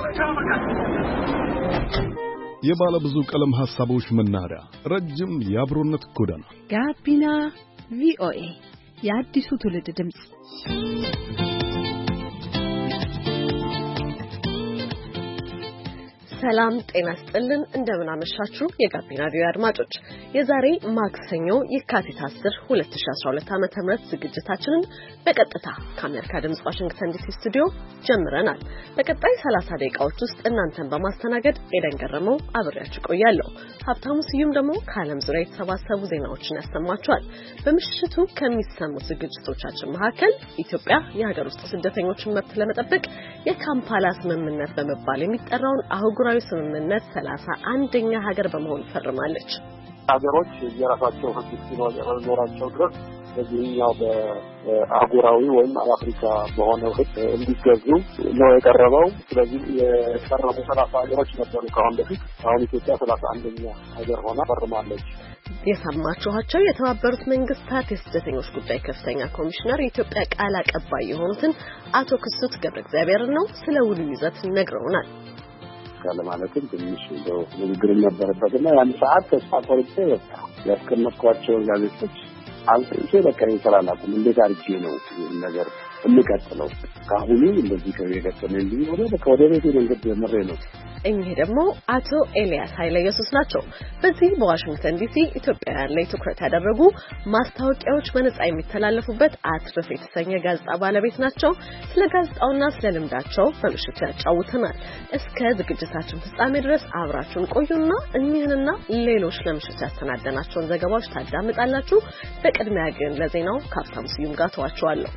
የባለ ብዙ ቀለም ሐሳቦች መናኸሪያ ረጅም የአብሮነት ጎዳና ጋቢና ቪኦኤ የአዲሱ ትውልድ ድምጽ። ሰላም ጤና ይስጥልን እንደምን አመሻችሁ የጋቢና ቪኦኤ አድማጮች። የዛሬ ማክሰኞ የካቲት 10 2012 ዓ.ም ዝግጅታችንን በቀጥታ ከአሜሪካ ድምጽ ዋሽንግተን ዲሲ ስቱዲዮ ጀምረናል። በቀጣይ 30 ደቂቃዎች ውስጥ እናንተን በማስተናገድ ኤደን ገረመው አብሬያችሁ ቆያለሁ። ሀብታሙ ስዩም ደግሞ ከዓለም ዙሪያ የተሰባሰቡ ዜናዎችን ያሰማችኋል። በምሽቱ ከሚሰሙት ዝግጅቶቻችን መካከል ኢትዮጵያ የሀገር ውስጥ ስደተኞችን መብት ለመጠበቅ የካምፓላ ስምምነት በመባል የሚጠራውን አህጉራዊ ስምምነት 31ኛ ሀገር በመሆን ፈርማለች። ሀገሮች የራሳቸው ሕግ ሲኖራቸው ድረስ በዚህኛው በአህጉራዊ ወይም አፍሪካ በሆነው ሕግ እንዲገዙ ነው የቀረበው። ስለዚህ የቀረቡ 30 ሀገሮች ነበሩ ከአሁን በፊት። አሁን ኢትዮጵያ 31ኛ ሀገር ሆና ፈርማለች። የሰማችኋቸው የተባበሩት መንግስታት የስደተኞች ጉዳይ ከፍተኛ ኮሚሽነር የኢትዮጵያ ቃል አቀባይ የሆኑትን አቶ ክሱት ገብረ እግዚአብሔር ነው። ስለ ውሉ ይዘት ነግረውናል። ለማለትም ትንሽ ንግግር ነበረበትና ያን ሰዓት ተስፋ ቆርጬ ያስቀመጥኳቸው ጋዜጦች አንተ በቃ ይሰራላችሁ እንዴት አርጄ ነው ነገር እንቀጥለው ካሁኑ እንደዚህ ከየገጠመኝ ወደ ቤቴ መንገድ ጀምሬ ነው። እኚህ ደግሞ አቶ ኤልያስ ኃይለ ኢየሱስ ናቸው። በዚህ በዋሽንግተን ዲሲ ኢትዮጵያውያን ላይ ትኩረት ያደረጉ ማስታወቂያዎች በነጻ የሚተላለፉበት አትርፍ የተሰኘ ጋዜጣ ባለቤት ናቸው። ስለ ጋዜጣውና ስለ ልምዳቸው በምሽቱ ያጫውተናል። እስከ ዝግጅታችን ፍጻሜ ድረስ አብራችሁን ቆዩና እኚህንና ሌሎች ለምሽቱ ያስተናደናቸውን ዘገባዎች ታዳምጣላችሁ። በቅድሚያ ግን ለዜናው ከሀብታሙ ስዩም ጋር ተዋችኋለሁ።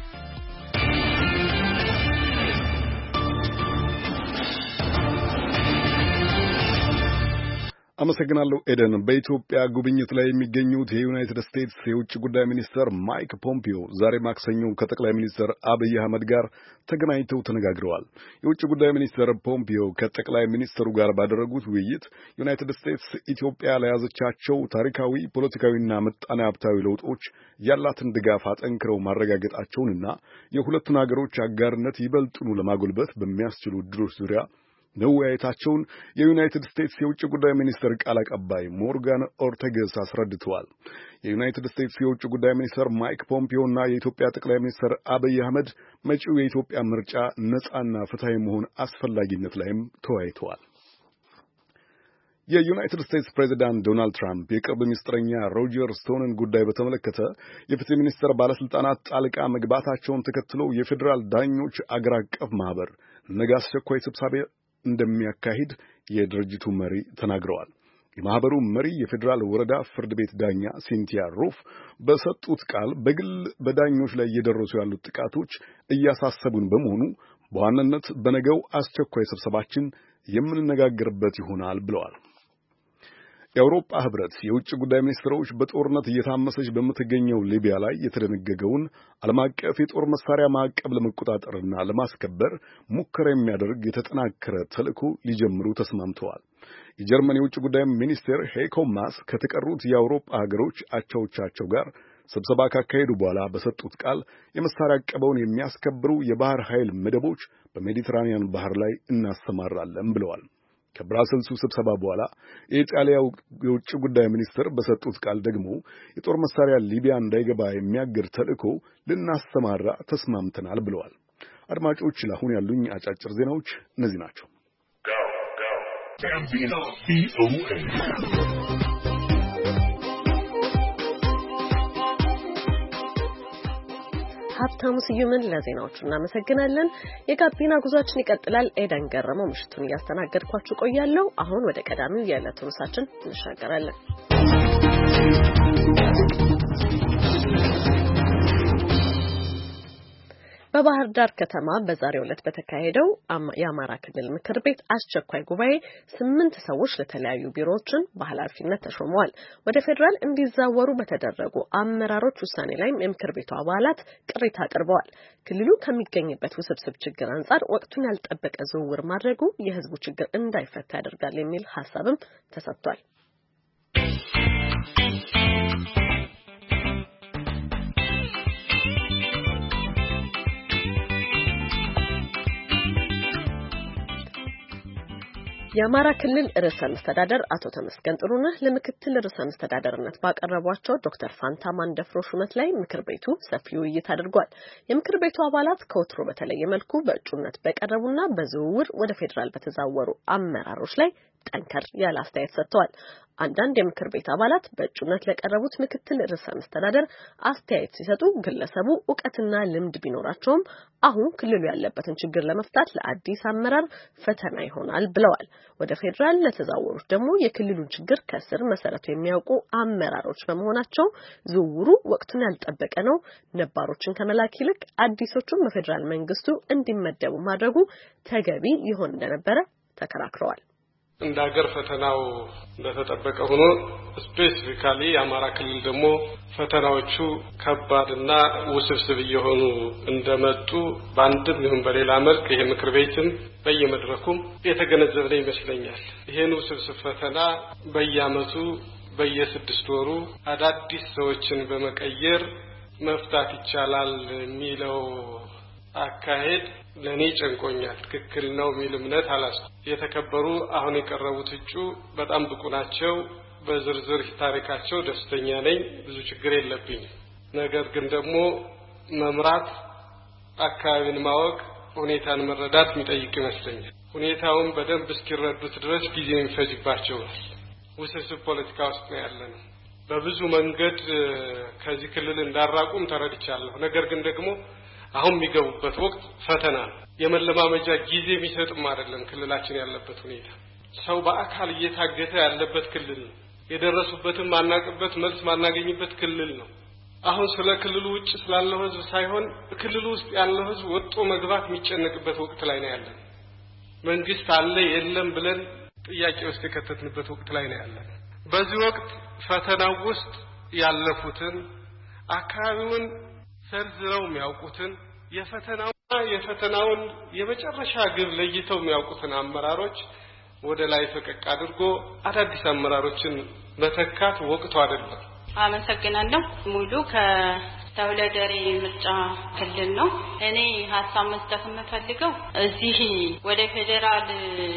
አመሰግናለሁ ኤደን። በኢትዮጵያ ጉብኝት ላይ የሚገኙት የዩናይትድ ስቴትስ የውጭ ጉዳይ ሚኒስትር ማይክ ፖምፒዮ ዛሬ ማክሰኞ ከጠቅላይ ሚኒስትር አብይ አህመድ ጋር ተገናኝተው ተነጋግረዋል። የውጭ ጉዳይ ሚኒስትር ፖምፒዮ ከጠቅላይ ሚኒስትሩ ጋር ባደረጉት ውይይት ዩናይትድ ስቴትስ ኢትዮጵያ ለያዘቻቸው ታሪካዊ፣ ፖለቲካዊና ምጣኔ ሀብታዊ ለውጦች ያላትን ድጋፍ አጠንክረው ማረጋገጣቸውንና የሁለቱን ሀገሮች አጋርነት ይበልጡኑ ለማጎልበት በሚያስችሉ ዕድሎች ዙሪያ መወያየታቸውን የዩናይትድ ስቴትስ የውጭ ጉዳይ ሚኒስትር ቃል አቀባይ ሞርጋን ኦርቴገስ አስረድተዋል። የዩናይትድ ስቴትስ የውጭ ጉዳይ ሚኒስትር ማይክ ፖምፒዮና የኢትዮጵያ ጠቅላይ ሚኒስትር አብይ አህመድ መጪው የኢትዮጵያ ምርጫ ነጻና ፍትሃዊ መሆን አስፈላጊነት ላይም ተወያይተዋል። የዩናይትድ ስቴትስ ፕሬዚዳንት ዶናልድ ትራምፕ የቅርብ ሚኒስትረኛ ሮጀር ስቶንን ጉዳይ በተመለከተ የፍትህ ሚኒስቴር ባለስልጣናት ጣልቃ መግባታቸውን ተከትሎ የፌዴራል ዳኞች አገር አቀፍ ማህበር ነገ አስቸኳይ ስብሰባ እንደሚያካሂድ የድርጅቱ መሪ ተናግረዋል። የማህበሩ መሪ የፌዴራል ወረዳ ፍርድ ቤት ዳኛ ሲንቲያ ሩፍ በሰጡት ቃል በግል በዳኞች ላይ እየደረሱ ያሉት ጥቃቶች እያሳሰቡን በመሆኑ በዋናነት በነገው አስቸኳይ ስብሰባችን የምንነጋገርበት ይሆናል ብለዋል። የአውሮፓ ህብረት የውጭ ጉዳይ ሚኒስትሮች በጦርነት እየታመሰች በምትገኘው ሊቢያ ላይ የተደነገገውን ዓለም አቀፍ የጦር መሳሪያ ማዕቀብ ለመቆጣጠርና ለማስከበር ሙከራ የሚያደርግ የተጠናከረ ተልዕኮ ሊጀምሩ ተስማምተዋል። የጀርመን የውጭ ጉዳይ ሚኒስቴር ሄይኮ ማስ ከተቀሩት የአውሮፓ ሀገሮች አቻዎቻቸው ጋር ስብሰባ ካካሄዱ በኋላ በሰጡት ቃል የመሳሪያ አቀባውን የሚያስከብሩ የባህር ኃይል መደቦች በሜዲትራኒያን ባህር ላይ እናሰማራለን ብለዋል። ከብራሰልሱ ስብሰባ በኋላ የኢጣሊያ የውጭ ጉዳይ ሚኒስትር በሰጡት ቃል ደግሞ የጦር መሳሪያ ሊቢያ እንዳይገባ የሚያግድ ተልዕኮ ልናሰማራ ተስማምተናል ብለዋል። አድማጮች፣ ለአሁን ያሉኝ አጫጭር ዜናዎች እነዚህ ናቸው። ሀብታሙ ስዩምን ለዜናዎቹ እናመሰግናለን። የጋቢና ጉዟችን ይቀጥላል። ኤደን ገረመው ምሽቱን እያስተናገድኳችሁ ቆያለሁ። አሁን ወደ ቀዳሚው የዕለቱ ርዕሳችን እንሻገራለን። በባህር ዳር ከተማ በዛሬው ዕለት በተካሄደው የአማራ ክልል ምክር ቤት አስቸኳይ ጉባኤ 8 ሰዎች ለተለያዩ ቢሮዎችን በኃላፊነት ተሾመዋል። ወደ ፌዴራል እንዲዛወሩ በተደረጉ አመራሮች ውሳኔ ላይም የምክር ቤቱ አባላት ቅሬታ አቅርበዋል። ክልሉ ከሚገኝበት ውስብስብ ችግር አንጻር ወቅቱን ያልጠበቀ ዝውውር ማድረጉ የሕዝቡ ችግር እንዳይፈታ ያደርጋል የሚል ሐሳብም ተሰጥቷል። የአማራ ክልል ርዕሰ መስተዳደር አቶ ተመስገን ጥሩነህ ለምክትል ርዕሰ መስተዳደርነት ባቀረቧቸው ዶክተር ፋንታ ማንደፍሮ ሹመት ላይ ምክር ቤቱ ሰፊ ውይይት አድርጓል። የምክር ቤቱ አባላት ከወትሮ በተለየ መልኩ በእጩነት በቀረቡና በዝውውር ወደ ፌዴራል በተዛወሩ አመራሮች ላይ ጠንከር ያለ አስተያየት ሰጥተዋል። አንዳንድ የምክር ቤት አባላት በእጩነት ለቀረቡት ምክትል ርዕሰ መስተዳደር አስተያየት ሲሰጡ ግለሰቡ ዕውቀትና ልምድ ቢኖራቸውም አሁን ክልሉ ያለበትን ችግር ለመፍታት ለአዲስ አመራር ፈተና ይሆናል ብለዋል። ወደ ፌዴራል ለተዛወሩት ደግሞ የክልሉን ችግር ከስር መሰረቱ የሚያውቁ አመራሮች በመሆናቸው ዝውውሩ ወቅቱን ያልጠበቀ ነው፣ ነባሮችን ከመላክ ይልቅ አዲሶቹን በፌዴራል መንግስቱ እንዲመደቡ ማድረጉ ተገቢ ይሆን እንደነበረ ተከራክረዋል። እንደ ሀገር ፈተናው እንደተጠበቀ ሆኖ ስፔሲፊካሊ የአማራ ክልል ደግሞ ፈተናዎቹ ከባድና ውስብስብ እየሆኑ እንደመጡ በአንድም ይሁን በሌላ መልክ ይሄ ምክር ቤትም በየመድረኩም የተገነዘበ ይመስለኛል። ይሄን ውስብስብ ፈተና በየአመቱ በየ6 ወሩ አዳዲስ ሰዎችን በመቀየር መፍታት ይቻላል የሚለው አካሄድ ለኔ ጨንቆኛል። ትክክል ነው የሚል እምነት አላስኩ። የተከበሩ አሁን የቀረቡት እጩ በጣም ብቁ ናቸው። በዝርዝር ታሪካቸው ደስተኛ ነኝ። ብዙ ችግር የለብኝም። ነገር ግን ደግሞ መምራት፣ አካባቢን ማወቅ፣ ሁኔታን መረዳት የሚጠይቅ ይመስለኛል። ሁኔታውን በደንብ እስኪረዱት ድረስ ጊዜ የሚፈጅባቸው ውስብስብ ፖለቲካ ውስጥ ነው ያለነው። በብዙ መንገድ ከዚህ ክልል እንዳራቁም ተረድቻለሁ። ነገር ግን ደግሞ አሁን የሚገቡበት ወቅት ፈተና ነው። የመለማመጃ ጊዜ የሚሰጥም አይደለም። ክልላችን ያለበት ሁኔታ ሰው በአካል እየታገተ ያለበት ክልል ነው። የደረሱበትን ማናቀበት መልስ ማናገኝበት ክልል ነው። አሁን ስለ ክልሉ ውጭ ስላለው ህዝብ ሳይሆን ክልሉ ውስጥ ያለው ህዝብ ወጥቶ መግባት የሚጨነቅበት ወቅት ላይ ነው ያለን። መንግስት አለ የለም ብለን ጥያቄ ውስጥ የከተትንበት ወቅት ላይ ነው ያለን። በዚህ ወቅት ፈተናው ውስጥ ያለፉትን አካባቢውን ዘርዝረው የሚያውቁትን የፈተናውን የመጨረሻ ግብ ለይተው የሚያውቁትን አመራሮች ወደ ላይ ፈቀቅ አድርጎ አዳዲስ አመራሮችን መተካት ወቅቱ አይደለም። አመሰግናለሁ። ሙሉ ከተወለደሬ ምርጫ ክልል ነው። እኔ ሀሳብ መስጠት የምፈልገው እዚህ ወደ ፌዴራል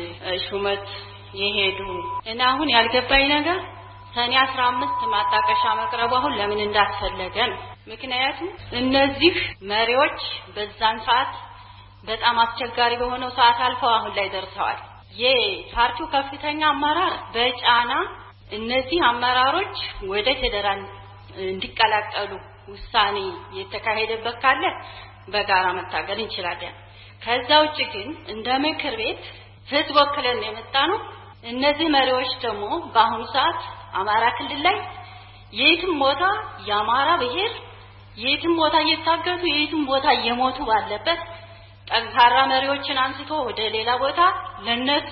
ሹመት የሄዱ እና አሁን ያልገባኝ ነገር ሰኔ 15 ማጣቀሻ መቅረቡ አሁን ለምን እንዳስፈለገ ነው። ምክንያቱም እነዚህ መሪዎች በዛን ሰዓት በጣም አስቸጋሪ በሆነው ሰዓት አልፈው አሁን ላይ ደርሰዋል። የፓርቲው ከፍተኛ አመራር በጫና እነዚህ አመራሮች ወደ ፌዴራል እንዲቀላቀሉ ውሳኔ የተካሄደበት ካለ በጋራ መታገል እንችላለን። ከዛ ውጭ ግን እንደ ምክር ቤት ህዝብ ወክለን የመጣነው እነዚህ መሪዎች ደግሞ በአሁኑ ሰዓት አማራ ክልል ላይ የትም ቦታ የአማራ ብሔር የትም ቦታ እየታገቱ የትም ቦታ እየሞቱ ባለበት ጠንካራ መሪዎችን አንስቶ ወደ ሌላ ቦታ ለነሱ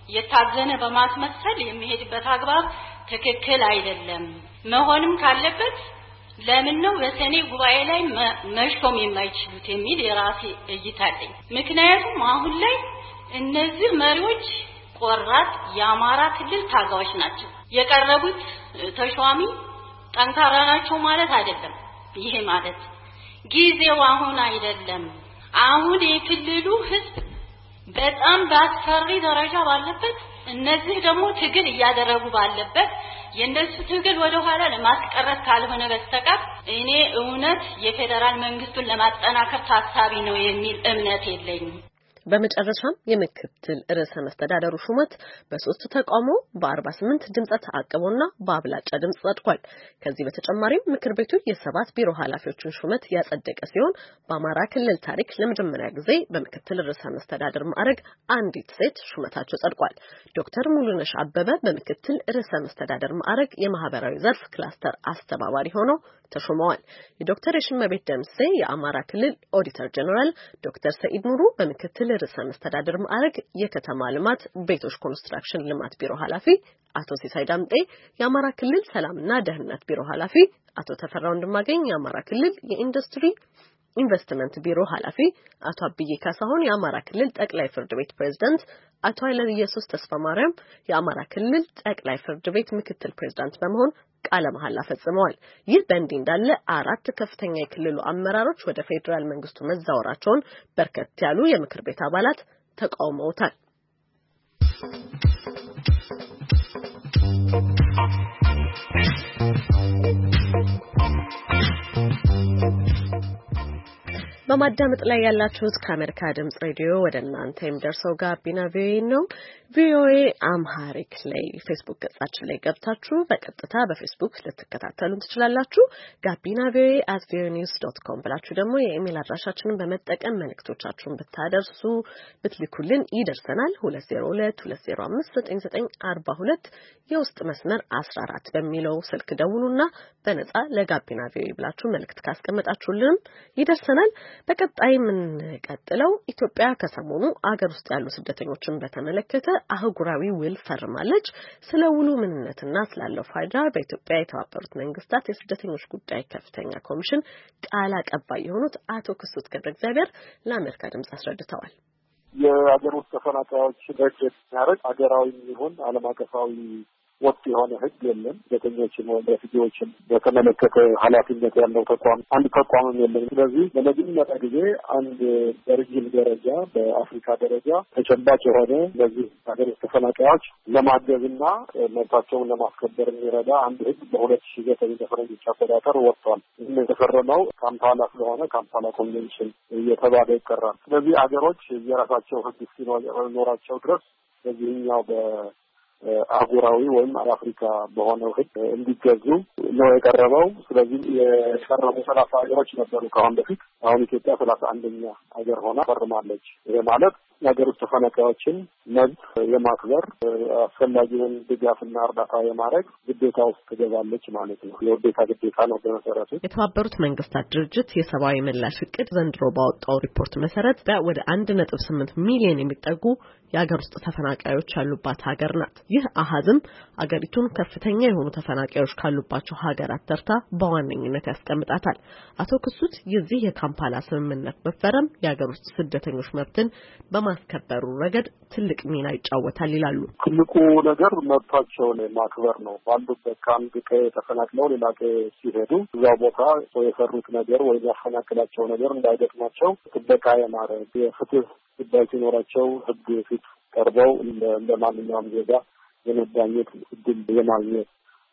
የታዘነ በማስመሰል የሚሄድበት አግባብ ትክክል አይደለም። መሆንም ካለበት ለምን ነው በሰኔ ጉባኤ ላይ መሾም የማይችሉት የሚል የራሴ እይታ አለኝ። ምክንያቱም አሁን ላይ እነዚህ መሪዎች ቆራጥ የአማራ ክልል ታጋዮች ናቸው። የቀረቡት ተሿሚ ጠንካራ ናቸው ማለት አይደለም። ይሄ ማለት ጊዜው አሁን አይደለም። አሁን የክልሉ ህዝብ በጣም በአስፈሪ ደረጃ ባለበት እነዚህ ደግሞ ትግል እያደረጉ ባለበት የነሱ ትግል ወደ ኋላ ለማስቀረት ካልሆነ በስተቀር እኔ እውነት የፌደራል መንግስቱን ለማጠናከር ታሳቢ ነው የሚል እምነት የለኝም። በመጨረሻም የምክትል ርዕሰ መስተዳደሩ ሹመት በ3 ተቃውሞ በ48 ድምጽ ተአቅቦና በአብላጫ ድምጽ ጸድቋል። ከዚህ በተጨማሪም ምክር ቤቱ የ7 ቢሮ ኃላፊዎችን ሹመት ያጸደቀ ሲሆን በአማራ ክልል ታሪክ ለመጀመሪያ ጊዜ በምክትል ርዕሰ መስተዳደር ማዕረግ አንዲት ሴት ሹመታቸው ጸድቋል። ዶክተር ሙሉነሽ አበበ በምክትል ርዕሰ መስተዳደር ማዕረግ የማህበራዊ ዘርፍ ክላስተር አስተባባሪ ሆነው ተሾመዋል። የዶክተር የሽመቤት ደምሴ የአማራ ክልል ኦዲተር ጀነራል ዶክተር ሰኢድ ኑሩ በምክትል ርዕሰ መስተዳድር ማዕረግ የከተማ ልማት ቤቶች ኮንስትራክሽን ልማት ቢሮ ኃላፊ አቶ ሲሳይ ዳምጤ፣ የአማራ ክልል ሰላምና ደህንነት ቢሮ ኃላፊ አቶ ተፈራው እንደማገኝ፣ የአማራ ክልል የኢንዱስትሪ ኢንቨስትመንት ቢሮ ኃላፊ አቶ አብዬ ካሳሁን፣ የአማራ ክልል ጠቅላይ ፍርድ ቤት ፕሬዝዳንት አቶ ኃይለ ኢየሱስ ተስፋ ማርያም የአማራ ክልል ጠቅላይ ፍርድ ቤት ምክትል ፕሬዝዳንት በመሆን ቃለ መሐላ ፈጽመዋል። ይህ በእንዲህ እንዳለ 4 ከፍተኛ የክልሉ አመራሮች ወደ ፌዴራል መንግስቱ መዛወራቸውን በርከት ያሉ የምክር ቤት አባላት ተቃውመውታል። በማዳመጥ ላይ ያላችሁት ከአሜሪካ ድምጽ ሬዲዮ ወደ እናንተ የሚደርሰው ጋቢና ቪኦኤ ነው። ቪኦኤ አምሃሪክ ላይ ፌስቡክ ገጻችን ላይ ገብታችሁ በቀጥታ በፌስቡክ ልትከታተሉን ትችላላችሁ። ጋቢና ቪኦኤ@voanews.com ብላችሁ ደግሞ የኢሜል አድራሻችንን በመጠቀም መልእክቶቻችሁን ብታደርሱ ብትልኩልን ይደርሰናል። 2022059942 የውስጥ መስመር 14 በሚለው ስልክ ደውሉና በነጻ ለጋቢና ቪኦኤ ብላችሁ መልእክት ካስቀመጣችሁልን ይደርሰናል። በቀጣይ የምንቀጥለው ኢትዮጵያ ከሰሞኑ አገር ውስጥ ያሉ ስደተኞችን በተመለከተ አህጉራዊ ውል ፈርማለች። ስለ ውሉ ምንነትና ስላለው ፋይዳ በኢትዮጵያ የተባበሩት መንግስታት የስደተኞች ጉዳይ ከፍተኛ ኮሚሽን ቃል አቀባይ የሆኑት አቶ ክሱት ገብረእግዚአብሔር ለአሜሪካ ድምጽ አስረድተዋል። የአገር ውስጥ ተፈናቃዮች በጀት የሚያደርግ አገራዊ ይሁን ዓለም አቀፋዊ ወጥ የሆነ ህግ የለም። ስደተኞችን ወይም ሬፊጂዎችን በተመለከተ ኃላፊነት ያለው አንድ ተቋምም የለም። ስለዚህ ለመጀመሪያ ጊዜ አንድ በሪጅን ደረጃ በአፍሪካ ደረጃ ተጨባጭ የሆነ ለዚህ ሀገር ውስጥ ተፈናቃዮች ለማገዝና መብታቸውን ለማስከበር የሚረዳ አንድ ህግ በ2009 በፈረንጆች አቆጣጠር ወጥቷል። ይህም የተፈረመው ካምፓላ ስለሆነ ካምፓላ ኮንቬንሽን እየተባለ ይቀራል። ስለዚህ ሀገሮች የራሳቸው ህግ እስኪኖራቸው ድረስ በዚህኛው አህጉራዊ ወይም አፍሪካ በሆነው ህግ እንዲገዙ ነው የቀረበው። ስለዚህ የቀረቡ 30 ሀገሮች ነበሩ ከአሁን በፊት። አሁን ኢትዮጵያ 31ኛ ሀገር ሆና ፈርማለች። ይሄ ማለት የሀገር ውስጥ ተፈናቃዮችን መብት የማክበር አስፈላጊውን ድጋፍና እርዳታ የማድረግ ግዴታ ውስጥ ትገባለች ማለት ነው። የውዴታ ግዴታ ነው በመሰረቱ። የተባበሩት መንግስታት ድርጅት የሰብአዊ ምላሽ እቅድ ዘንድሮ ባወጣው ሪፖርት መሰረት ወደ 1.8 ሚሊዮን የሚጠጉ የሀገር ውስጥ ተፈናቃዮች ያሉባት ሀገር ናት። ይህ አሃዝም አገሪቱን ከፍተኛ የሆኑ ተፈናቃዮች ካሉባቸው ሀገራት ተርታ በዋነኝነት ያስቀምጣታል። አቶ ክሱት የዚህ የካምፓላ ስምምነት መፈረም የሀገር ውስጥ ስደተኞች መብትን በማስከበሩ ረገድ ትልቅ ሚና ይጫወታል ይላሉ። ትልቁ ነገር መብታቸውን ማክበር ነው። ባሉበት ከአንድ ቀዬ ተፈናቅለው ሌላ ቀዬ ሲሄዱ እዛው ቦታ የሰሩት ነገር ወይም ያፈናቅላቸው ነገር እንዳይገጥማቸው ጥበቃ የማድረግ የፍትህ ጉዳይ ሲኖራቸው ህግ ፊት ቀርበው እንደ ማንኛውም ዜጋ የመዳኘት እድል የማግኘት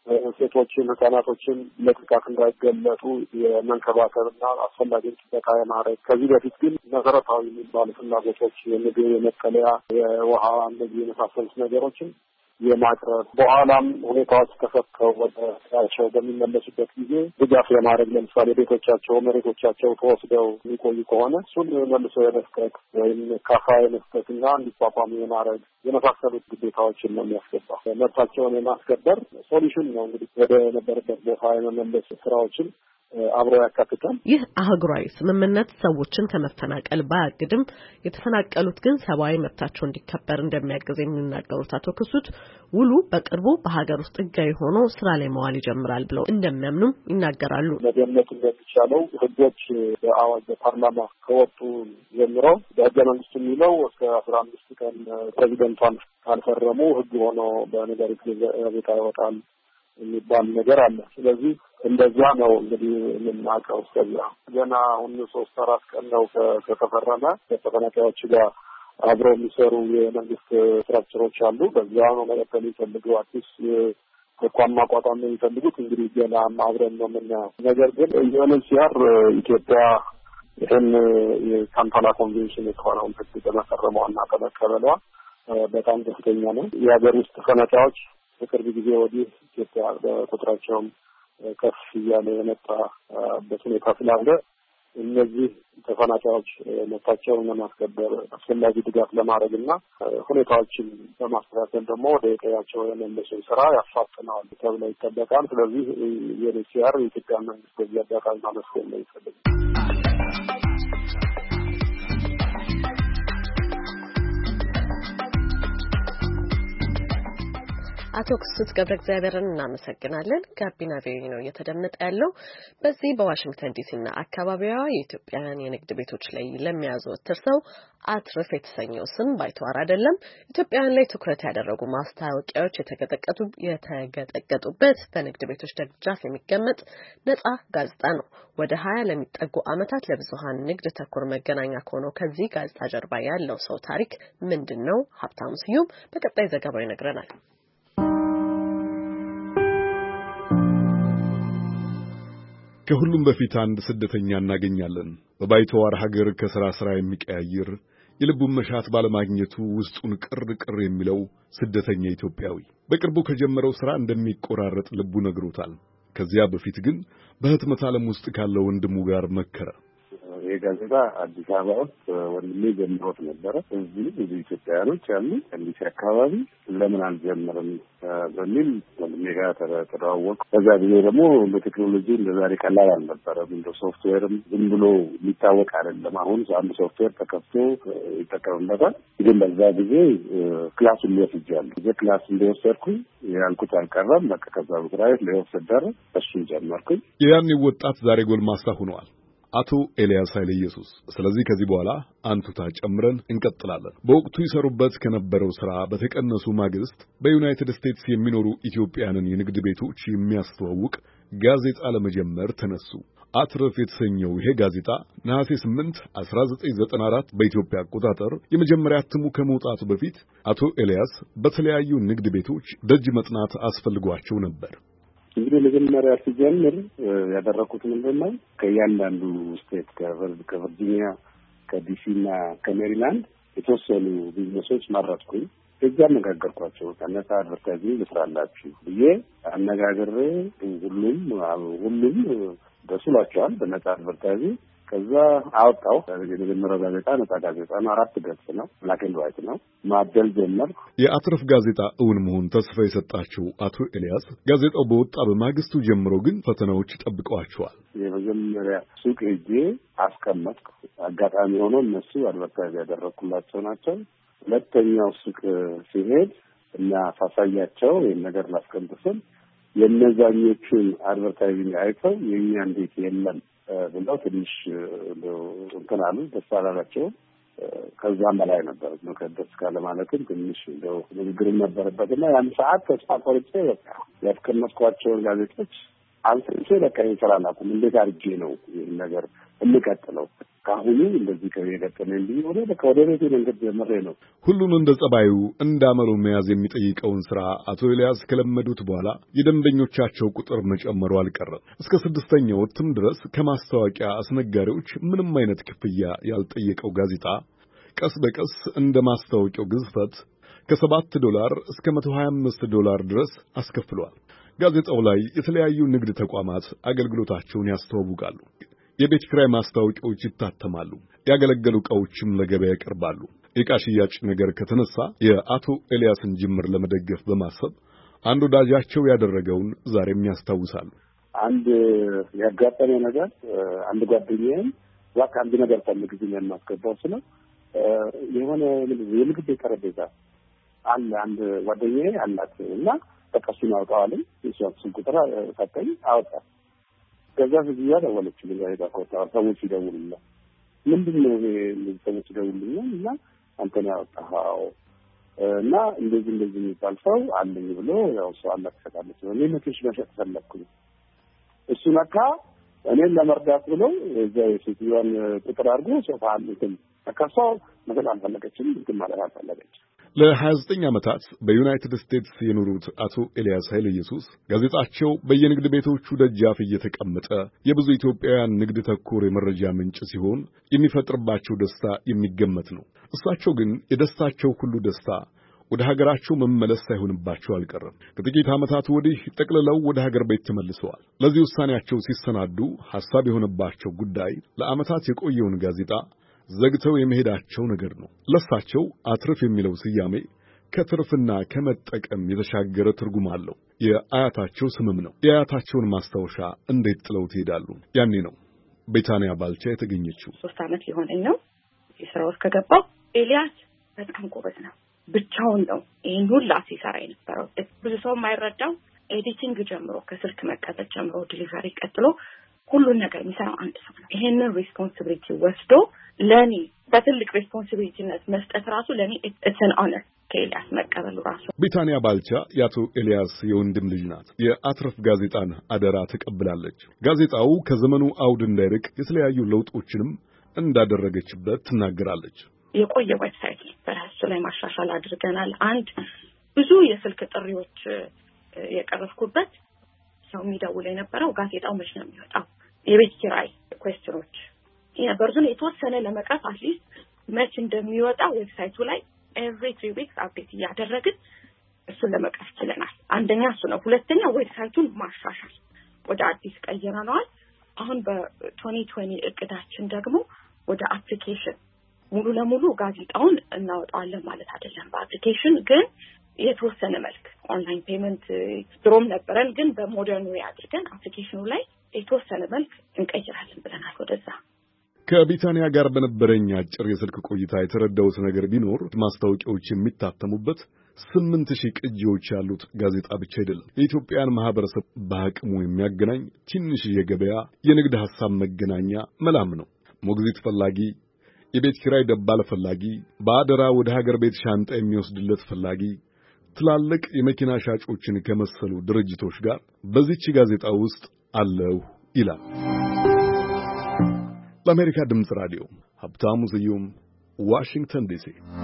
ሴቶችን፣ ህጻናቶችን ለጥቃት እንዳይገለጡ የመንከባከብና አስፈላጊ ጥበቃ የማድረግ ከዚህ በፊት ግን መሰረታዊ የሚባሉ ፍላጎቶች የምግብ፣ የመጠለያ፣ የውሃ እነዚህ የመሳሰሉት ነገሮችን የማቅረብ በኋላም ሁኔታዎች ተፈተው ወደ ስራቸው በሚመለሱበት ጊዜ ድጋፍ የማድረግ ለምሳሌ ቤቶቻቸው፣ መሬቶቻቸው ተወስደው የሚቆዩ ከሆነ እሱን መልሶ የመስጠት ወይም ካፋ የመስጠትና እንዲቋቋሙ የማድረግ የመሳሰሉት ግዴታዎችን ነው የሚያስገባ። መብታቸውን የማስከበር ሶሉሽን ነው እንግዲህ ወደ ነበረበት ቦታ የመመለስ ስራዎችን አብሮ ያካትታል። ይህ አህጉራዊ ስምምነት ሰዎችን ከመፈናቀል ባያግድም የተፈናቀሉት ግን ሰብአዊ መብታቸው እንዲከበር እንደሚያግዝ የሚናገሩት አቶ ክሱት ውሉ በቅርቡ በሀገር ውስጥ ህጋዊ ሆኖ ስራ ላይ መዋል ይጀምራል ብለው እንደሚያምኑም ይናገራሉ። መገመት እንደሚቻለው ህጎች በአዋጅ በፓርላማ ከወጡ ጀምሮ በህገ መንግስቱ የሚለው እስከ 15 ቀን ፕሬዚደንቷን ካልፈረሙ ህግ ሆኖ በነጋሪት ጋዜጣ ይወጣል የሚባል ነገር አለ። ስለዚህ እንደዛ ነው እንግዲህ የምናውቀው። እስከዚያ ገና አሁን 3-4 ቀን ነው ከተፈረመ። ከተፈናቃዮች ጋር አብረው የሚሰሩ የመንግስት ስትራክቸሮች አሉ። በዚያ ነው መቀጠል የሚፈልጉ አዲስ ተቋም ማቋቋም የሚፈልጉት እንግዲህ ገና አብረን ነው የምናየው። ነገር ግን ዩኤንኤችሲአር ኢትዮጵያ ይህን የካምፓላ ኮንቬንሽን የተባለውን ህግ በመፈረሟና በመቀበሏ በጣም ደስተኛ ነው። የሀገር ውስጥ ተፈናቃዮች በቅርብ ጊዜ ወዲህ ኢትዮጵያ በቁጥራቸውም ከፍ እያለ የመጣበት ሁኔታ ስላለ እነዚህ ተፈናቃዮች መብታቸውን ለማስከበር አስፈላጊ ድጋፍ ለማድረግና ሁኔታዎችን በማስተካከል ደግሞ ወደ ቀያቸው የመመለሱን ስራ ያፋጥነዋል ተብሎ ይጠበቃል። ስለዚህ የዩኤንኤችሲአር የኢትዮጵያ መንግስት በዚህ አጋጣሚ ማመስገን ነው ይፈልጋል። አቶ ክሱት ገብረእግዚአብሔርን እናመሰግናለን። ጋቢና ቪኦኤ ነው እየተደመጠ ያለው። በዚህ በዋሽንግተን ዲሲና አካባቢዋ የኢትዮጵያውያን የንግድ ቤቶች ላይ ለሚያዘወትር ሰው አትርፍ የተሰኘው ስም ባይተዋር አይደለም። ኢትዮጵያውያን ላይ ትኩረት ያደረጉ ማስታወቂያዎች የተገጠገጡበት በንግድ ቤቶች ደጃፍ የሚቀመጥ ነጻ ጋዜጣ ነው። ወደ 20 ለሚጠጉ ዓመታት ለብዙሃን ንግድ ተኮር መገናኛ ከሆነው ከዚህ ጋዜጣ ጀርባ ያለው ሰው ታሪክ ምንድነው? ሀብታሙ ስዩም በቀጣይ ዘገባው ይነግረናል። ከሁሉም በፊት አንድ ስደተኛ እናገኛለን። በባይተዋር ሀገር ከሥራ የሚቀያየር የልቡን መሻት ባለማግኘቱ ውስጡን ቅር የሚለው ስደተኛ ኢትዮጵያዊ በቅርቡ ከጀመረው ሥራ እንደሚቆራረጥ ልቡ ነግሮታል። ከዚያ በፊት ግን በህትመት ዓለም ውስጥ ካለው ወንድሙ ጋር መከረ። የጋዜጣ አዲስ አበባ ውስጥ ወንድሜ ጀምሮት ነበረ። እዚህ ብዙ ኢትዮጵያውያኖች አሉ ከዚህ አካባቢ ለምን አልጀምርም በሚል ወንድሜ ጋር ተደዋወቅኩ። በዛ ጊዜ ደግሞ በቴክኖሎጂ እንደዛሬ ቀላል አልነበረም። እንደ ሶፍትዌርም ዝም ብሎ የሚታወቅ አይደለም። አሁን አንድ ሶፍትዌር ተከፍቶ ይጠቀምበታል። ግን በዛ ጊዜ ክላሱን ሊወስጃለሁ። ክላስ እንደወሰድኩኝ ያልኩት አልቀረም። በቃ ከዛ ብራይት ለወሰደረ እሱን ጀመርኩኝ። ያኔ ወጣት ዛሬ ጎልማሳ ሆኗል። አቶ ኤልያስ ኃይለ ኢየሱስ። ስለዚህ ከዚህ በኋላ አንቱታ ጨምረን እንቀጥላለን። በወቅቱ ይሰሩበት ከነበረው ሥራ በተቀነሱ ማግስት በዩናይትድ ስቴትስ የሚኖሩ ኢትዮጵያንን የንግድ ቤቶች የሚያስተዋውቅ ጋዜጣ ለመጀመር ተነሱ። አትረፍ የተሰኘው ይሄ ጋዜጣ ነሐሴ 8 1994 በኢትዮጵያ አቆጣጠር የመጀመሪያ እትሙ ከመውጣቱ በፊት አቶ ኤልያስ በተለያዩ ንግድ ቤቶች ደጅ መጥናት አስፈልጓቸው ነበር። እንግዲህ መጀመሪያ ሲጀምር ያደረኩት ምንድነው ከእያንዳንዱ ስቴት ከቨርጂኒያ ከዲሲና ከሜሪላንድ የተወሰኑ ቢዝነሶች መረጥኩኝ። እዛ አነጋገርኳቸው። ከነሳ አድቨርታይዚንግ ልስራላችሁ ብዬ አነጋግሬ ሁሉም ደስ ብሏቸዋል በነጻ አድቨርታይዚንግ። ከዛ አወጣው። የመጀመሪያው ጋዜጣ ነጻ ጋዜጣ ነው። 4 ገጽ ነው። ብላክ ኤንድ ዋይት ነው። ማደል ጀመርኩ። የአትረፍ ጋዜጣ እውን መሆን ተስፋ የሰጣቸው አቶ ኤልያስ ጋዜጣው በወጣ በማግስቱ ጀምሮ ግን ፈተናዎች ጠብቀዋቸዋል። የመጀመሪያ ሱቅ ሄጄ አስቀመጥኩ። አጋጣሚ ሆኖ እነሱ አድቨርታይዝ ያደረኩላቸው ናቸው። ሁለተኛው ሱቅ ሲሄድ እና ሳሳያቸው ይህን ነገር ላስቀምጥ ስል የነዛኞቹን አድቨርታይዚንግ አይተው የእኛ እንዴት የለም ብለው ትንሽ እንትን አሉ። ደስ አላላቸው። ከዛም በላይ ነበር ደስ ካለ ማለትም ትንሽ እንደው ንግግርም ነበረበትና ያን ሰዓት ተስፋ ቆርጬ በቃ ያስቀመጥኳቸውን ጋዜጦች አንስቼ በቃ ይሰራላኩም እንዴት አድርጌ ነው ይህን ነገር እንቀጥለው ካሁኑ እንደዚህ ከየገጠመ እንዲሆነ በቃ ወደ ቤቴ መንገድ ጀምሬ ነው። ሁሉን እንደ ጸባዩ እንዳመሉ መያዝ የሚጠይቀውን ሥራ አቶ ኤልያስ ከለመዱት በኋላ የደንበኞቻቸው ቁጥር መጨመሩ አልቀረም። እስከ 6ኛው እትም ድረስ ከማስታወቂያ አስነጋሪዎች ምንም አይነት ክፍያ ያልጠየቀው ጋዜጣ ቀስ በቀስ እንደ ማስታወቂያው ግዝፈት ከ$7 እስከ $125 ድረስ አስከፍሏል። ጋዜጣው ላይ የተለያዩ ንግድ ተቋማት አገልግሎታቸውን ያስተዋውቃሉ። የቤት ኪራይ ማስታወቂያዎች ይታተማሉ። ያገለገሉ ዕቃዎችም ለገበያ ይቀርባሉ። የዕቃ ሽያጭ ነገር ከተነሳ የአቶ ኤልያስን ጅምር ለመደገፍ በማሰብ አንድ ወዳጃቸው ያደረገውን ዛሬም ያስታውሳሉ። አንድ ያጋጠመ ነገር አንድ ጓደኛዬም ዋካ አንድ ነገር ፈልግ ግን የማስገባው ስለ የሆነ የምግብ ጠረጴዛ አለ አንድ ጓደኛዬ አላት እና ተቀሱን አውጣዋለኝ የሷን ቁጥር ሰጠኝ አወጣ። ከዛ ፍዚያ ደወለችልኝ። ጋዜጣ ቆጣ ሰዎች ይደውሉልኝ። ምንድነው ሰዎች ይደውሉልኝ እና አንተ ነው ያወጣኸው እና እንደዚህ የሚባል ሰው አለኝ ብሎ ያው ሰው አላከታለች ነው። እኔ መጥቼ መሸጥ ፈለኩኝ። እሱ ነካ እኔን ለመርዳት ብሎ እዛ የሴትዮዋን ቁጥር አድርጎ ሶፋ እንትን ተከፋው ነገር አልፈለገችም እንትን ማለት አልፈለገችም። ለ29 ዓመታት በዩናይትድ ስቴትስ የኖሩት አቶ ኤልያስ ኃይለ ኢየሱስ ጋዜጣቸው በየንግድ ቤቶቹ ደጃፍ እየተቀመጠ የብዙ ኢትዮጵያውያን ንግድ ተኮር የመረጃ ምንጭ ሲሆን የሚፈጥርባቸው ደስታ የሚገመት ነው። እሳቸው ግን የደስታቸው ሁሉ ደስታ ወደ ሀገራቸው መመለስ ሳይሆንባቸው አልቀረም። ከጥቂት ዓመታት ወዲህ ጠቅልለው ወደ ሀገር ቤት ተመልሰዋል። ለዚህ ውሳኔያቸው ሲሰናዱ ሐሳብ የሆነባቸው ጉዳይ ለዓመታት የቆየውን ጋዜጣ ዘግተው የመሄዳቸው ነገር ነው። ለሳቸው አትርፍ የሚለው ስያሜ ከትርፍና ከመጠቀም የተሻገረ ትርጉም አለው። የአያታቸው ስምም ነው። የአያታቸውን ማስታወሻ እንዴት ጥለው ትሄዳሉ? ያኔ ነው ቤታንያ ባልቻ የተገኘችው። 3 ዓመት ሊሆነኝ ነው የሥራ ውስጥ ከገባው። ኤልያስ በጣም ጎበዝ ነው። ብቻውን ነው ይሄን ሁሉ ሲሰራ የነበረው። ብዙ ሰው የማይረዳው ኤዲቲንግ ጀምሮ ከስልክ መቀበል ጀምሮ ዲሊቨሪ ቀጥሎ ሁሉን ነገር የሚሰራው አንድ ሰው ነው። ይሄንን ሪስፖንሲቢሊቲ ወስዶ ለኔ በትልቅ ሪስፖንሲቢሊቲነት መስጠት ራሱ ለኔ ኢትስ አን ኦነር ከኤልያስ መቀበሉ ራሱ። ቤታንያ ባልቻ የአቶ ኤልያስ የወንድም ልጅ ናት። የአትረፍ ጋዜጣን አደራ ተቀብላለች። ጋዜጣው ከዘመኑ አውድ እንዳይርቅ የተለያዩ ለውጦችንም እንዳደረገችበት ትናገራለች። የቆየ ዌብሳይት በራሱ ላይ ማሻሻል አድርገናል። አንድ ብዙ የስልክ ጥሪዎች የቀረፍኩበት ሰው የሚደውል የነበረው ጋዜጣው መቼ ነው የሚወጣው የቤት ኪራይ ኩዌስቸኖች የነበሩትን የተወሰነ ለመቅረፍ አትሊስት መች እንደሚወጣ ዌብሳይቱ ላይ every 3 weeks አፕዴት እያደረግን እሱን ለመቅረፍ ችለናል። አንደኛ እሱ ነው። ሁለተኛ ዌብሳይቱን ማሻሻል ወደ አዲስ ቀይረናል። አሁን በ2020 እቅዳችን ደግሞ ወደ አፕሊኬሽን ሙሉ ለሙሉ ጋዜጣውን እናወጣለን ማለት አይደለም። በአፕሊኬሽን ግን የተወሰነ መልክ ኦንላይን ፔመንት ድሮም ነበረን ግን በሞደርን ዌይ አድርገን አፕሊኬሽኑ ላይ የተወሰነ መልክ እንቀይራለን ብለናል ወደዛ። ከቢታንያ ጋር በነበረኝ አጭር የስልክ ቆይታ የተረዳሁት ነገር ቢኖር ማስታወቂያዎች የሚታተሙበት 8000 ቅጂዎች ያሉት ጋዜጣ ብቻ አይደለም። የኢትዮጵያን ማህበረሰብ በአቅሙ የሚያገናኝ ትንሽ የገበያ የንግድ ሐሳብ መገናኛ መላም ነው። ሞግዚት ፈላጊ፣ የቤት ኪራይ ደባል ፈላጊ፣ በአደራ ወደ ሀገር ቤት ሻንጣ የሚወስድለት ፈላጊ፣ ትላልቅ የመኪና ሻጮችን ከመሰሉ ድርጅቶች ጋር በዚህች ጋዜጣ ውስጥ አለው ይላል። ለአሜሪካ ድምፅ ራዲዮ ሀብታሙ ስዩም ዋሽንግተን ዲሲ።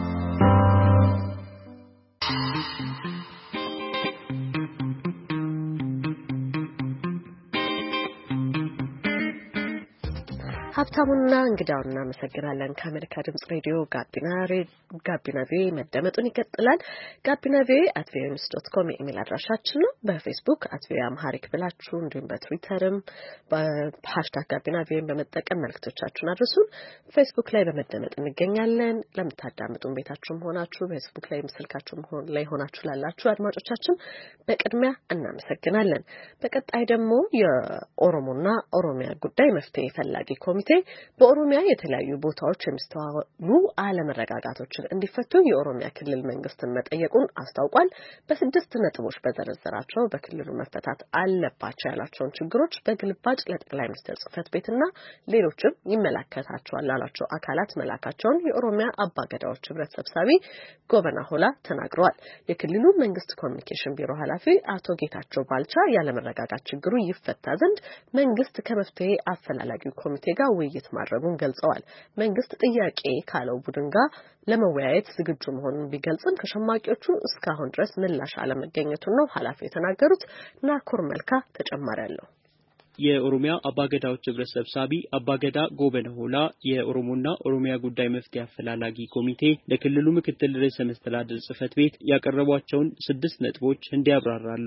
ሀብታሙና እንግዳውን እናመሰግናለን። ከአሜሪካ ድምጽ ሬዲዮ ጋቢና ቪኦኤ መደመጡን ይቀጥላል። ጋቢና ቪኦኤ @voanews.com የኢሜል አድራሻችን ነው። በፌስቡክ @voaamharic ብላችሁ እንዲሁም በትዊተርም በሃሽታግ ጋቢና ቪኦኤ በመጠቀም መልእክቶቻችሁን አድርሱን። ፌስቡክ ላይ በመደመጥ እንገኛለን። ለምታዳምጡን ቤታችሁም ሆናችሁ ፌስቡክ ላይ ምስልካችሁም ላይ ሆናችሁ ላላችሁ አድማጮቻችን በቅድሚያ እናመሰግናለን። በቀጣይ ደግሞ የኦሮሞና ኦሮሚያ ጉዳይ መፍትሄ ፈላጊ ኮሚቴ በኦሮሚያ የተለያዩ ቦታዎች የሚስተዋሉ አለመረጋጋቶችን እንዲፈቱ የኦሮሚያ ክልል መንግስትን መጠየቁን አስታውቋል። በ6 ነጥቦች በዘረዘራቸው በክልሉ መፈታት አለባቸው ያላቸውን ችግሮች በግልባጭ ለጠቅላይ ሚኒስትር ጽህፈት ቤትና ሌሎችም ይመለከታቸዋል ላላቸው አካላት መላካቸውን የኦሮሚያ አባገዳዎች ህብረት ሰብሳቢ ጎበና ሆላ ተናግረዋል። የክልሉ መንግስት ኮሚኒኬሽን ቢሮ ኃላፊ አቶ ጌታቸው ባልቻ ያለመረጋጋት ችግሩ ይፈታ ዘንድ መንግስት ከመፍትሄ አፈላላጊ ኮሚቴ ጋር ውይይት ማድረጉን ገልጸዋል። መንግስት ጥያቄ ካለው ቡድን ጋር ለመወያየት ዝግጁ መሆኑን ቢገልጽም ከሸማቂዎቹ እስካሁን ድረስ ምላሽ አለመገኘቱን ነው ኃላፊው የተናገሩት። ናኮር መልካ ተጨማሪ አለው። የኦሮሚያ አባገዳዎች ህብረት ሰብሳቢ አባገዳ ጎበነ ሆላ የኦሮሞና ኦሮሚያ ጉዳይ መፍትሄ አፈላላጊ ኮሚቴ ለክልሉ ምክትል ርዕሰ መስተዳድር ጽህፈት ቤት ያቀረቧቸውን 6 ነጥቦች እንዲያብራራሉ።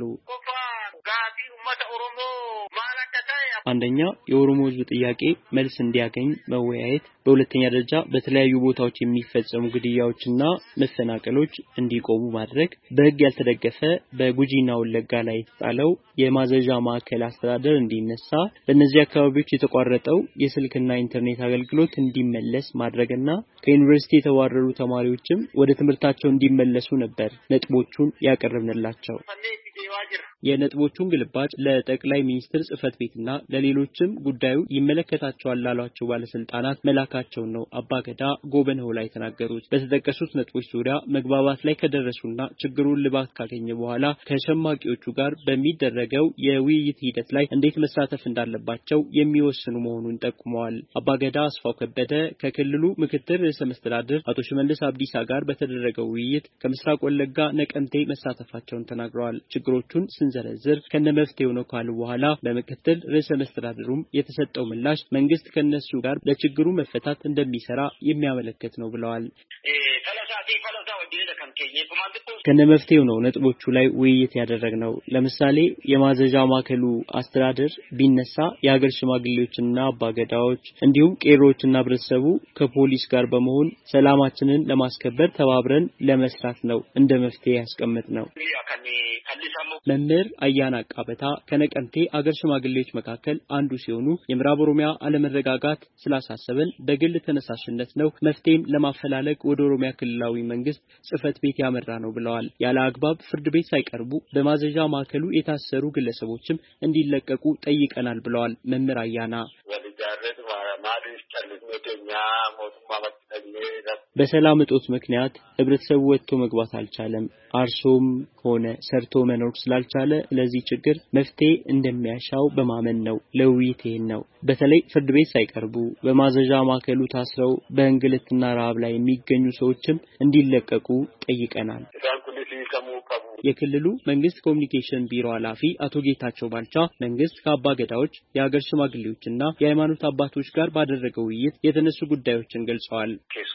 አንደኛ የኦሮሞ ህዝብ ጥያቄ መልስ እንዲያገኝ መወያየት፣ በሁለተኛ ደረጃ በተለያዩ ቦታዎች የሚፈጸሙ ግድያዎችና መፈናቀሎች እንዲቆሙ ማድረግ፣ በህግ ያልተደገፈ በጉጂና ወለጋ ላይ የተጣለው የማዘዣ ማዕከል አስተዳደር እንዲነሳ፣ በእነዚህ አካባቢዎች የተቋረጠው የስልክና ኢንተርኔት አገልግሎት እንዲመለስ ማድረግና ከዩኒቨርሲቲ የተባረሩ ተማሪዎችም ወደ ትምህርታቸው እንዲመለሱ ነበር ነጥቦቹን ያቀረብንላቸው። የነጥቦቹን ግልባጭ ለጠቅላይ ሚኒስትር ጽህፈት ቤትና ለሌሎችም ጉዳዩ ይመለከታቸዋል ላሏቸው ባለስልጣናት መላካቸውን ነው አባገዳ ጎበነ ሆላ የተናገሩት። በተጠቀሱት ነጥቦች ዙሪያ መግባባት ላይ ከደረሱና ችግሩን ልባት ካገኘ በኋላ ከሸማቂዎቹ ጋር በሚደረገው የውይይት ሂደት ላይ እንዴት መሳተፍ እንዳለባቸው የሚወስኑ መሆኑን ጠቁመዋል። አባገዳ አስፋው ከበደ ከክልሉ ምክትል ርዕሰ መስተዳድር አቶ ሽመልስ አብዲሳ ጋር በተደረገው ውይይት ከምስራቅ ወለጋ ነቀምቴ መሳተፋቸውን ተናግረዋል። ችግሮቹን ስንዘረዝር ከነመፍትሄው ነው ካሉ በኋላ በምክትል ርዕሰ መስተዳድሩም የተሰጠው ምላሽ መንግስት ከነሱ ጋር ለችግሩ መፈታት እንደሚሰራ የሚያመለክት ነው ብለዋል። ከነመፍትሄው ነው ነጥቦቹ ላይ ውይይት ያደረግነው። ለምሳሌ የማዘዣ ማዕከሉ አስተዳደር ቢነሳ የሀገር ሽማግሌዎችና አባገዳዎች እንዲሁም ቄሮዎችና ህብረተሰቡ ከፖሊስ ጋር በመሆን ሰላማችንን ለማስከበር ተባብረን ለመስራት ነው እንደ መፍትሄ ያስቀመጥነው። መምህር አያና አቃበታ ከነቀምቴ አገር ሽማግሌዎች መካከል አንዱ ሲሆኑ የምዕራብ ኦሮሚያ አለመረጋጋት ስላሳሰበን በግል ተነሳሽነት ነው መፍትሄም ለማፈላለግ ወደ ኦሮሚያ ክልላዊ መንግስት ጽህፈት ቤት ያመራ ነው ብለዋል። ያለ አግባብ ፍርድ ቤት ሳይቀርቡ በማዘዣ ማዕከሉ የታሰሩ ግለሰቦችም እንዲለቀቁ ጠይቀናል ብለዋል መምህር አያና። በሰላም እጦት ምክንያት ህብረተሰቡ ወጥቶ መግባት አልቻለም። አርሶም ሆነ ሰርቶ መኖር ስላልቻለ ለዚህ ችግር መፍትሄ እንደሚያሻው በማመን ነው ለውይይት ነው። በተለይ ፍርድ ቤት ሳይቀርቡ በማዘዣ ማዕከሉ ታስረው በእንግልትና ረሃብ ላይ የሚገኙ ሰዎችም እንዲለቀቁ ጠይቀናል። የክልሉ መንግስት ኮሙኒኬሽን ቢሮ ኃላፊ አቶ ጌታቸው ባልቻ መንግስት ከአባ ገዳዎች የሀገር ሽማግሌዎችና የሃይማኖት አባቶች ጋር ባደረገው ውይይት የተነሱ ጉዳዮችን ገልጸዋል።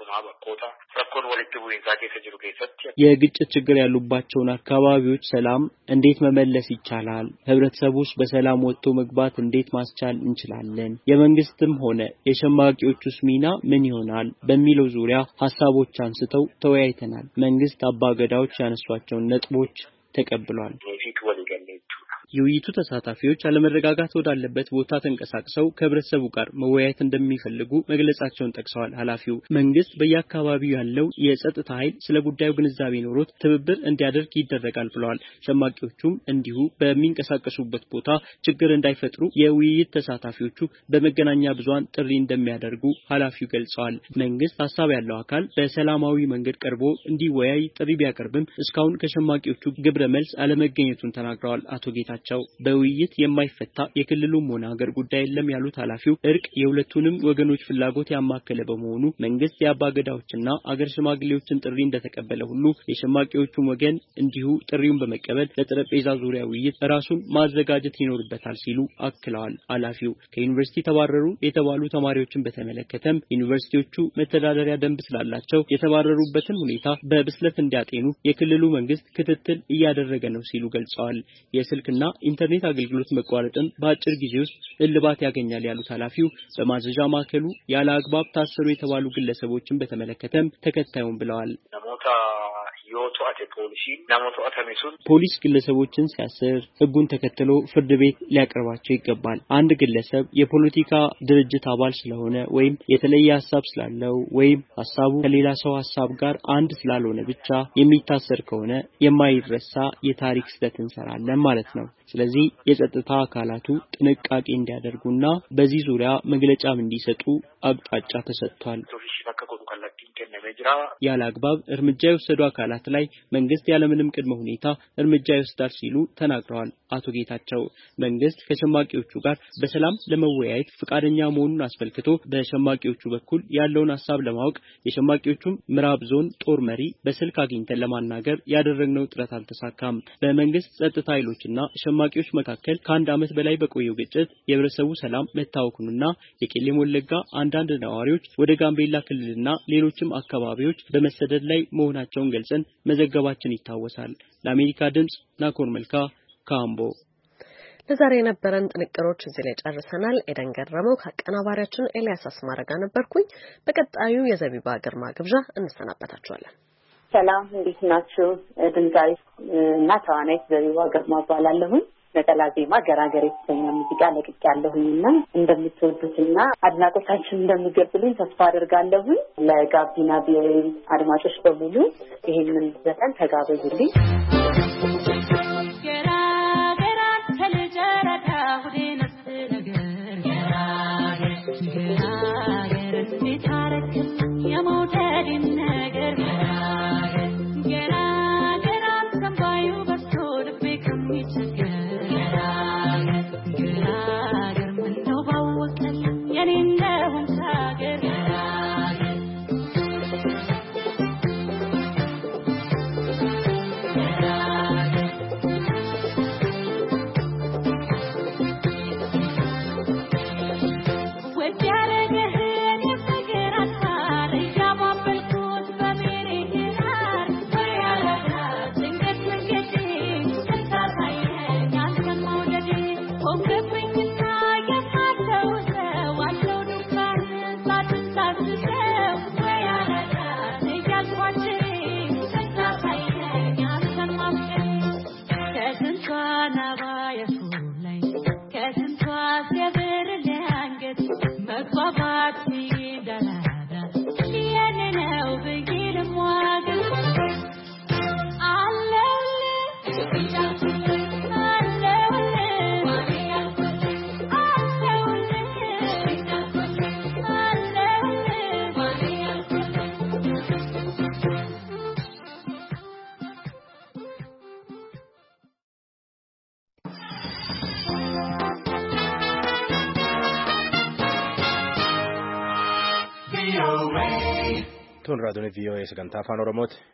የግጭት ችግር ያሉባቸውን አካባቢዎች ሰላም እንዴት መመለስ ይቻላል? ህብረተሰቡስ በሰላም ወጥቶ መግባት እንዴት ማስቻል እንችላለን? የመንግስትም ሆነ የሸማቂዎቹስ ሚና ምን ይሆናል? በሚለው ዙሪያ ሐሳቦች አንስተው ተወያይተናል። መንግስት አባገዳዎች ያነሷቸውን ነጥቦች ተቀብሏል። የውይይቱ ተሳታፊዎች አለመረጋጋት ወዳለበት ቦታ ተንቀሳቅሰው ከህብረተሰቡ ጋር መወያየት እንደሚፈልጉ መግለጻቸውን ጠቅሰዋል። ኃላፊው መንግስት በየአካባቢው ያለው የጸጥታ ኃይል ስለ ጉዳዩ ግንዛቤ ኖሮት ትብብር እንዲያደርግ ይደረጋል ብለዋል። ሸማቂዎቹም እንዲሁ በሚንቀሳቀሱበት ቦታ ችግር እንዳይፈጥሩ የውይይት ተሳታፊዎቹ በመገናኛ ብዙሃን ጥሪ እንደሚያደርጉ ኃላፊው ገልጸዋል። መንግስት ሐሳብ ያለው አካል በሰላማዊ መንገድ ቀርቦ እንዲወያይ ጥሪ ቢያቀርብም እስካሁን ከሸማቂዎቹ ግብረ መልስ አለመገኘቱን ተናግረዋል። አቶ ጌታቸው በውይይት የማይፈታ የክልሉም ሆነ ሀገር ጉዳይ የለም ያሉት ኃላፊው እርቅ የሁለቱንም ወገኖች ፍላጎት ያማከለ በመሆኑ መንግስት የአባገዳዎችና አገር ሽማግሌዎችን ጥሪ እንደተቀበለ ሁሉ የሸማቂዎቹን ወገን እንዲሁ ጥሪውን በመቀበል ለጠረጴዛ ዙሪያ ውይይት ራሱን ማዘጋጀት ይኖርበታል ሲሉ አክለዋል። ኃላፊው ከዩኒቨርሲቲ ተባረሩ የተባሉ ተማሪዎችን በተመለከተም ዩኒቨርሲቲዎቹ መተዳደሪያ ደንብ ስላላቸው የተባረሩበትን ሁኔታ በብስለት እንዲያጤኑ የክልሉ መንግስት ክትትል እያደረገ ነው ሲሉ ገልጸዋል። የስልክና ኢንተርኔት አገልግሎት መቋረጥም በአጭር ጊዜ ውስጥ እልባት ያገኛል ያሉት ኃላፊው በማዘዣ ማዕከሉ ያለ አግባብ ታሰሩ የተባሉ ግለሰቦችን በተመለከተም ተከታዩን ብለዋል። ፖሊስ ግለሰቦችን ሲያስር ህጉን ተከትሎ ፍርድ ቤት ሊያቀርባቸው ይገባል። አንድ ግለሰብ የፖለቲካ ድርጅት አባል ስለሆነ ወይም የተለየ ሐሳብ ስላለው ወይም ሐሳቡ ከሌላ ሰው ሐሳብ ጋር አንድ ስላልሆነ ብቻ የሚታሰር ከሆነ የማይረሳ የታሪክ ስህተት እንሰራለን ማለት ነው። ስለዚህ የጸጥታ አካላቱ ጥንቃቄ እንዲያደርጉና በዚህ ዙሪያ መግለጫም እንዲሰጡ አቅጣጫ ተሰጥቷል። ያለ አግባብ እርምጃ የወሰዱ አካላት ላይ መንግስት ያለምንም ቅድመ ሁኔታ እርምጃ ይወስዳል ሲሉ ተናግረዋል። አቶ ጌታቸው መንግስት ከሸማቂዎቹ ጋር በሰላም ለመወያየት ፈቃደኛ መሆኑን አስፈልክቶ በሸማቂዎቹ በኩል ያለውን ሐሳብ ለማወቅ የሸማቂዎቹን ምዕራብ ዞን ጦር መሪ በስልክ አግኝተን ለማናገር ያደረግነው ጥረት አልተሳካም። በመንግስት ጸጥታ ኃይሎችና ሸማቂዎች መካከል ከአንድ ዓመት በላይ በቆየው ግጭት የህብረተሰቡ ሰላም መታወኩንና የቄለም ወለጋ አንዳንድ ነዋሪዎች ወደ ጋምቤላ ክልልና ሌሎችም አካባቢዎች በመሰደድ ላይ መሆናቸውን ገልጸን መዘገባችን ይታወሳል። ለአሜሪካ ድምጽ ናኮር መልካ ካምቦ። ለዛሬ የነበረን ጥንቅሮች እዚህ ላይ ጨርሰናል። ኤደን ገረመው ከአቀናባሪያችን ኤልያስ አስማረ ጋር ነበርኩኝ። በቀጣዩ የዘቢባ ግርማ ግብዣ እንሰናበታችኋለን። ሰላም፣ እንዴት ናችሁ? ድምጻዊ እና ተዋናይት ዘቢባ ግርማ እባላለሁኝ። ነጠላ ዜማ ገራገር የተሰኘ ሙዚቃ ለቅቄያለሁኝና እንደምትወዱትና አድናቆታችሁን እንደምትገልጹልኝ ተስፋ አደርጋለሁኝ። ለጋቢና ቪኦኤ አድማጮች በሙሉ ይሄንን ዘፈን ተጋበዙልኝ። Tun raadiyoon VOA sagantaa afaan Oromooti.